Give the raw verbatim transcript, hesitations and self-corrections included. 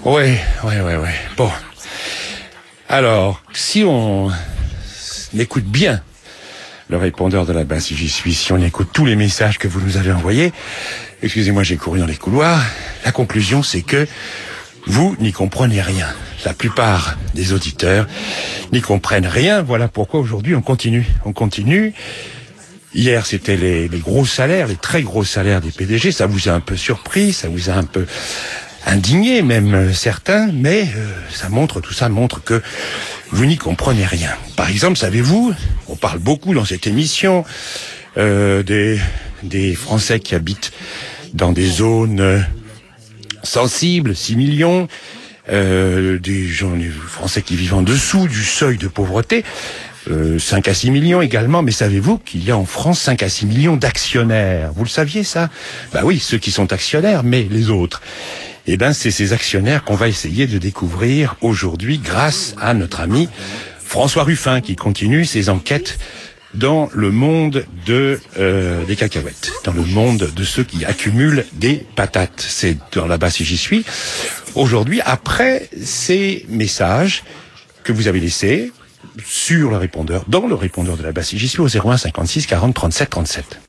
Ouais, ouais, ouais, ouais. Bon. Alors, si on écoute bien le répondeur de la base, si j'y suis, si on écoute tous les messages que vous nous avez envoyés, excusez-moi, j'ai couru dans les couloirs, la conclusion, c'est que vous n'y comprenez rien. La plupart des auditeurs n'y comprennent rien. Voilà pourquoi aujourd'hui on continue. On continue. Hier, c'était les, les gros salaires, les très gros salaires des P D G. Ça vous a un peu surpris, ça vous a un peu indigné, même euh, certains, mais euh, ça montre, tout ça montre que vous n'y comprenez rien. Par exemple, savez-vous, on parle beaucoup dans cette émission euh, des, des Français qui habitent dans des zones euh, sensibles, six millions, euh, des gens, des Français qui vivent en dessous du seuil de pauvreté, euh, cinq à six millions également, mais savez-vous qu'il y a en France cinq à six millions d'actionnaires? Vous le saviez ça? Bah oui, ceux qui sont actionnaires, mais les autres. Eh ben, c'est ces actionnaires qu'on va essayer de découvrir aujourd'hui grâce à notre ami François Ruffin qui continue ses enquêtes dans le monde de euh, des cacahuètes, dans le monde de ceux qui accumulent des patates. C'est dans là-bas si j'y suis. Aujourd'hui, après ces messages que vous avez laissés sur le répondeur, dans le répondeur de la base si j'y suis au zéro un cinquante-six quarante trente-sept trente-sept.